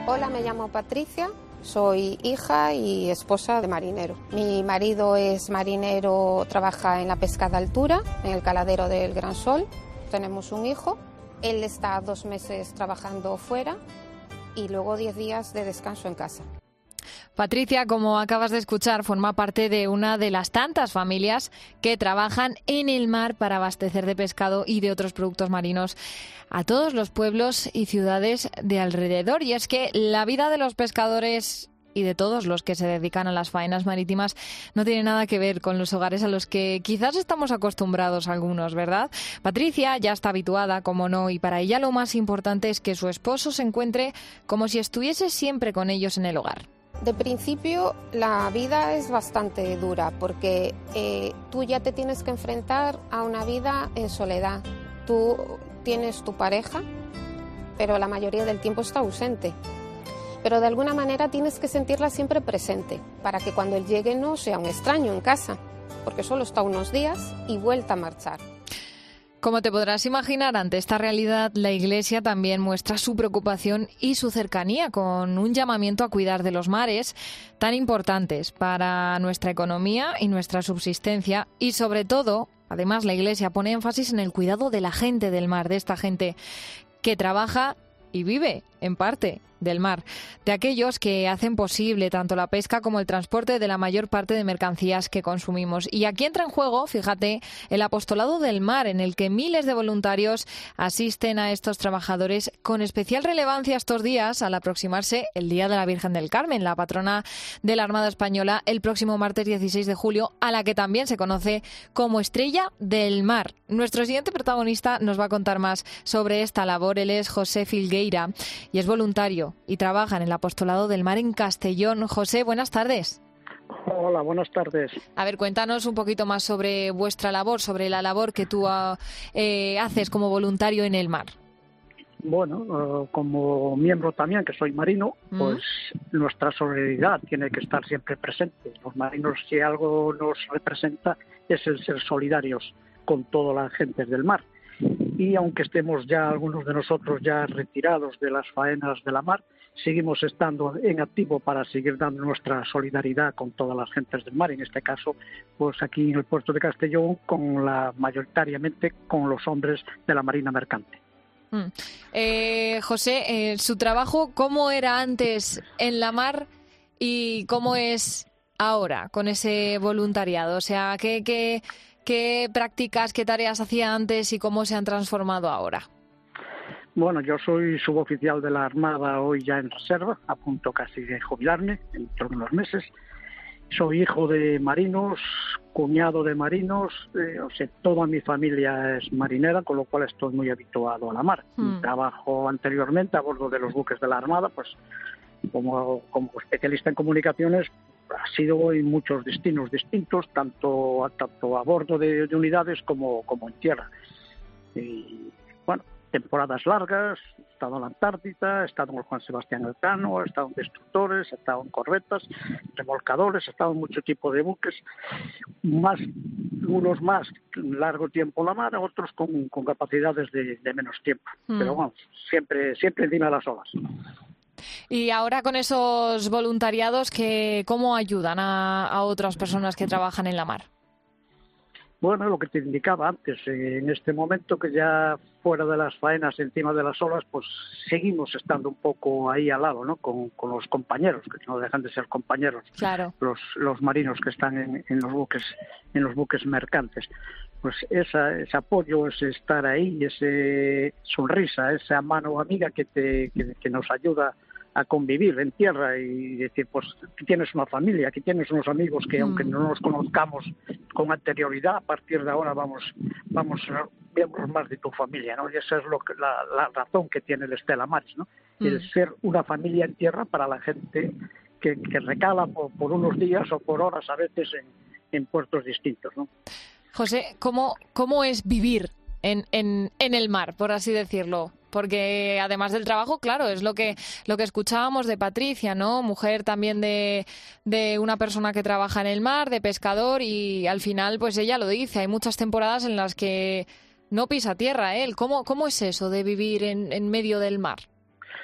Hola, me llamo Patricia, soy hija y esposa de marinero. Mi marido es marinero, trabaja en la pesca de altura, en el caladero del Gran Sol. Tenemos un hijo, él está 2 meses trabajando fuera y luego 10 días de descanso en casa. Patricia, como acabas de escuchar, forma parte de una de las tantas familias que trabajan en el mar para abastecer de pescado y de otros productos marinos a todos los pueblos y ciudades de alrededor. Y es que la vida de los pescadores y de todos los que se dedican a las faenas marítimas no tiene nada que ver con los hogares a los que quizás estamos acostumbrados algunos, ¿verdad? Patricia ya está habituada, como no, y para ella lo más importante es que su esposo se encuentre como si estuviese siempre con ellos en el hogar. De principio la vida es bastante dura porque tú ya te tienes que enfrentar a una vida en soledad. Tú tienes tu pareja, pero la mayoría del tiempo está ausente. Pero de alguna manera tienes que sentirla siempre presente para que cuando él llegue no sea un extraño en casa, porque solo está unos días y vuelta a marchar. Como te podrás imaginar, ante esta realidad, la Iglesia también muestra su preocupación y su cercanía con un llamamiento a cuidar de los mares tan importantes para nuestra economía y nuestra subsistencia. Y sobre todo, además, la Iglesia pone énfasis en el cuidado de la gente del mar, de esta gente que trabaja y vive, en parte, del mar, de aquellos que hacen posible tanto la pesca como el transporte de la mayor parte de mercancías que consumimos. Y aquí entra en juego, fíjate, el apostolado del mar, en el que miles de voluntarios asisten a estos trabajadores, con especial relevancia estos días al aproximarse el Día de la Virgen del Carmen, la patrona de la Armada Española, el próximo martes 16 de julio, a la que también se conoce como Estrella del Mar. Nuestro siguiente protagonista nos va a contar más sobre esta labor. Él es José Filgueira y es voluntario y trabaja en el Apostolado del Mar en Castellón. José, buenas tardes. Hola, buenas tardes. A ver, cuéntanos un poquito más sobre vuestra labor, sobre la labor que tú haces como voluntario en el mar. Bueno, como miembro también, que soy marino, pues nuestra solidaridad tiene que estar siempre presente. Los marinos, si algo nos representa, es el ser solidarios con todas las gentes del mar. Y aunque estemos ya algunos de nosotros ya retirados de las faenas de la mar, seguimos estando en activo para seguir dando nuestra solidaridad con todas las gentes del mar. En este caso, pues aquí en el puerto de Castellón, mayoritariamente con los hombres de la Marina Mercante. José, su trabajo, ¿cómo era antes en la mar y cómo es ahora con ese voluntariado? O sea, ¿qué prácticas, qué tareas hacía antes y cómo se han transformado ahora? Bueno, yo soy suboficial de la Armada, hoy ya en reserva, a punto casi de jubilarme, dentro de unos meses. Soy hijo de marinos, cuñado de marinos, toda mi familia es marinera, con lo cual estoy muy habituado a la mar. Trabajo anteriormente a bordo de los buques de la Armada, pues como especialista en comunicaciones, ha sido en muchos destinos distintos, tanto a bordo de unidades como en tierra. Y bueno, temporadas largas, he estado en la Antártida, he estado en el Juan Sebastián Elcano, he estado en destructores, he estado en corbetas, remolcadores, he estado en mucho tipo de buques, unos más largo tiempo en la mar, otros con capacidades de menos tiempo. Pero bueno, siempre encima de las olas. Y ahora con esos voluntariados, ¿cómo ayudan a otras personas que trabajan en la mar? Bueno, lo que te indicaba antes, en este momento que ya fuera de las faenas, encima de las olas, pues seguimos estando un poco ahí al lado, ¿no? Con los compañeros, que no dejan de ser compañeros, claro. Los marinos que están en los buques mercantes. Pues ese apoyo, ese estar ahí, ese sonrisa, esa mano amiga que nos ayuda a convivir en tierra y decir, pues aquí tienes una familia, aquí tienes unos amigos que aunque no nos conozcamos con anterioridad, a partir de ahora vamos a ser miembros más de tu familia, ¿no? Y esa es la razón que tiene el Stella Maris, ¿no? El ser una familia en tierra para la gente que recala por unos días o por horas a veces en puertos distintos, ¿no? José, ¿cómo es vivir en el mar, por así decirlo? Porque además del trabajo, claro, es lo que escuchábamos de Patricia, ¿no? Mujer también de una persona que trabaja en el mar, de pescador, y al final, pues ella lo dice, hay muchas temporadas en las que no pisa tierra él. ¿Cómo es eso de vivir en medio del mar?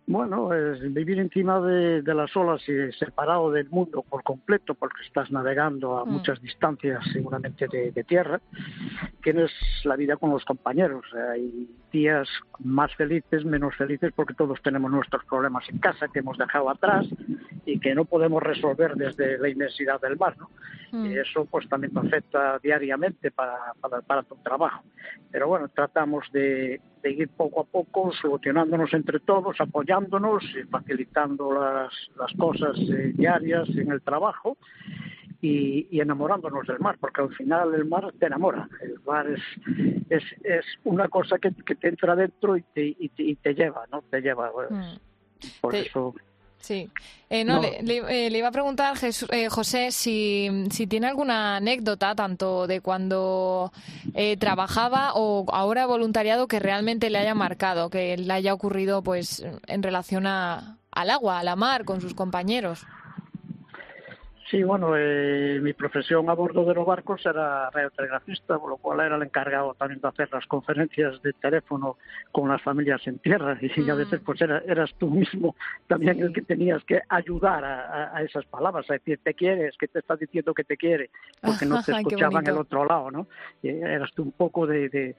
Bueno, es vivir encima de las olas y separado del mundo por completo, porque estás navegando a muchas distancias seguramente de tierra. Tienes la vida con los compañeros. Hay días más felices, menos felices, porque todos tenemos nuestros problemas en casa que hemos dejado atrás y que no podemos resolver desde la inmensidad del mar, ¿no? Y eso pues también te afecta diariamente para tu trabajo. Pero bueno, tratamos de ir poco a poco solucionándonos entre todos, apoyándonos y facilitando las cosas diarias en el trabajo y enamorándonos del mar, porque al final el mar te enamora. El mar es una cosa que te entra dentro y te lleva, ¿no? Te lleva. Por eso... Sí. Le iba a preguntar, José, si tiene alguna anécdota, tanto de cuando trabajaba o ahora voluntariado, que realmente le haya marcado, que le haya ocurrido pues en relación al agua, a la mar, con sus compañeros. Sí, bueno, mi profesión a bordo de los barcos era radiotelegrafista, por lo cual era el encargado también de hacer las conferencias de teléfono con las familias en tierra, y a veces pues eras tú mismo también el que tenías que ayudar a esas palabras, a decir te quieres, que te está diciendo que te quiere, porque no te escuchaban el otro lado, ¿no? Y eras tú un poco de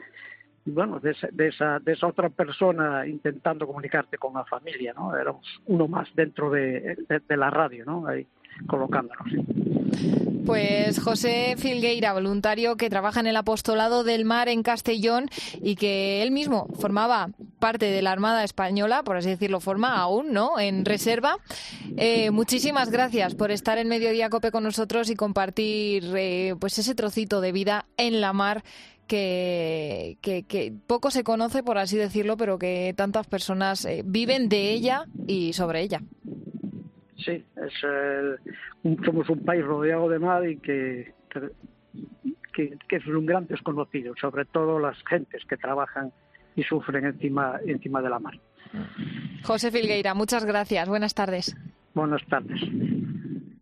esa otra persona intentando comunicarte con la familia, ¿no? Éramos uno más dentro de la radio, ¿no? Ahí colocándonos. Pues José Filgueira, voluntario que trabaja en el Apostolado del Mar en Castellón y que él mismo formaba parte de la Armada Española, por así decirlo, forma aún, ¿no?, en reserva. Muchísimas gracias por estar en Mediodía COPE con nosotros y compartir pues ese trocito de vida en la mar que poco se conoce, por así decirlo, pero que tantas personas viven de ella y sobre ella. Sí, somos un país rodeado de mar y que es un gran desconocido, sobre todo las gentes que trabajan y sufren encima de la mar. José Filgueira, muchas gracias. Buenas tardes. Buenas tardes.